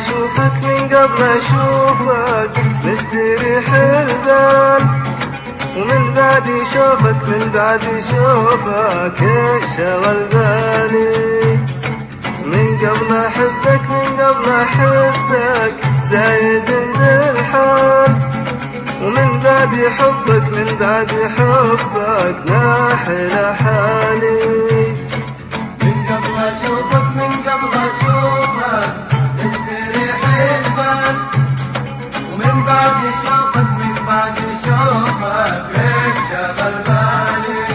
اشوفك من قبل اشوفك مستريح البال، ومن بعد شوفك من بعد شوفك شغل بالي. من قبل احبك من قبل احبك زايد بالحال، ومن بعد حبك من بعد حبك ناحل حالي. من قبل اشوفك من قبل اشوفك مستريح البال، ومن بعد شوفك من بعد شوفك ليش شغل بالي.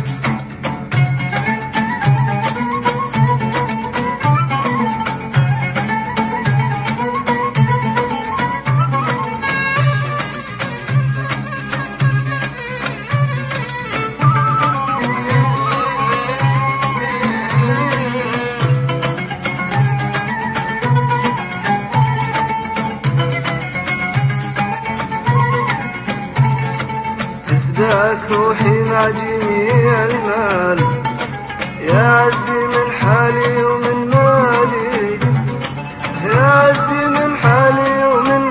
فداك روحي مع جميع المال، يا عزي من حالي ومن مالي، يا عزي من حالي ومن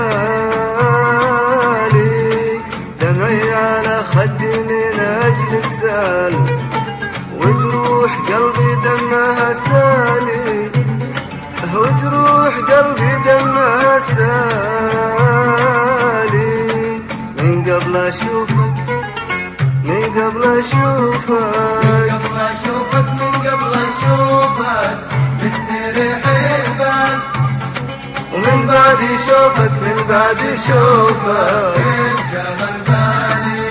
مالي. دمعي على خدي من أجل السال، وجروح قلبي دمها سالي، وجروح قلبي دمها سالي. من قبل أشوفك من قبل أشوفك من قبل اشوفك من قبل اشوفك مستريح البال، ومن بعد شوفك من بعد شوفك ليش شغل بالي.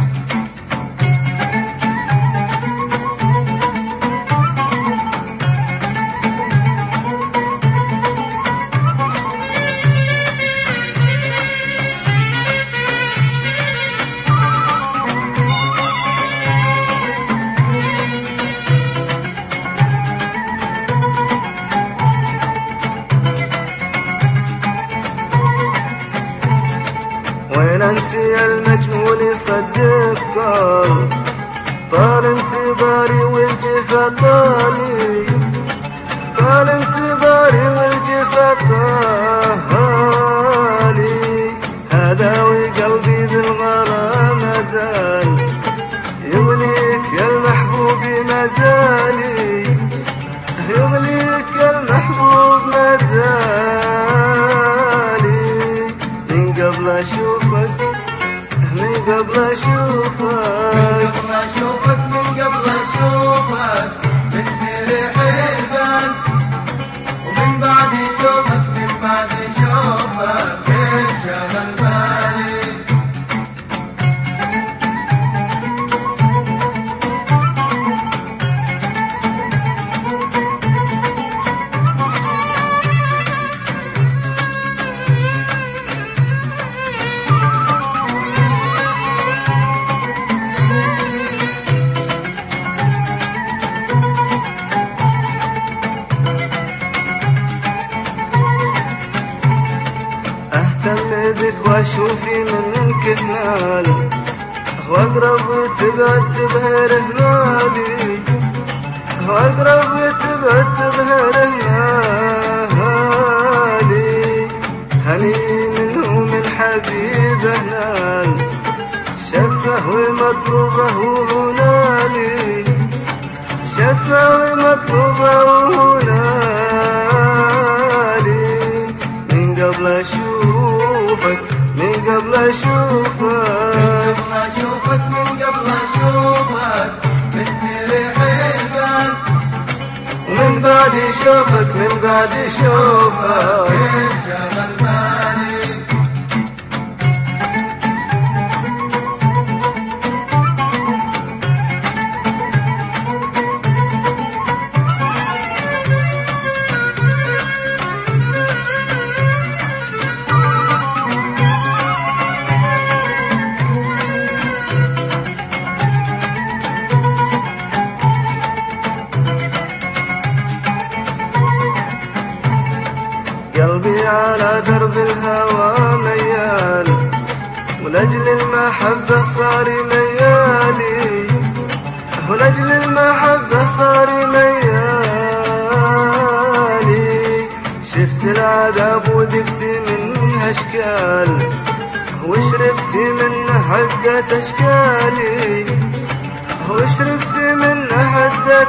وين انت يا المجنون صدق طال انتظاري والجفا طالي، طال انتظاري والجفا طالي. هذا وقلبي بالغرام مازال يغليك يا المحبوب مازالي، يغليك يا المحبوب مازالي. من قبل أشوفك من قبل أشوفك من قبل اشوفك من قبل اشوفك مستريح البال، ومن بعد شوفك من بعد شوفك ليش شغل بالي. اهتم بك واشوفي منك هلال، واقرب تبعد تظهر هلالي، واقرب تبعد تظهر هلالي. هني منه من حبيب هلال، شفه ومطلوبه هنالي، شفه ومطلوبه هنالي. من قبل أشوفك من قبل أشوفك من قبل اشوفك من قبل اشوفك مستريح البال، ومن بعد شوفك من بعد شوفك ليش شغل بالي. قلبي على درب الهوى ميال، ولأجل المحبة صار ميالي، ولأجل المحبة صار ميالي. شفت العذاب وذقت منه أشكال، وشربت منه عدة أشكالي، وشربت منه عدة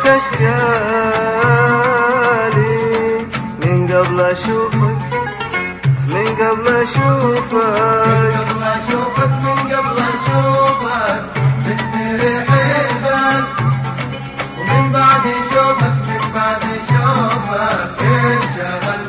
أشكالي. من قبل أشوفك، من قبل أشوفك، من قبل أشوفك مستريح البال، ومن بعد شوفك، من بعد شوفك انشغل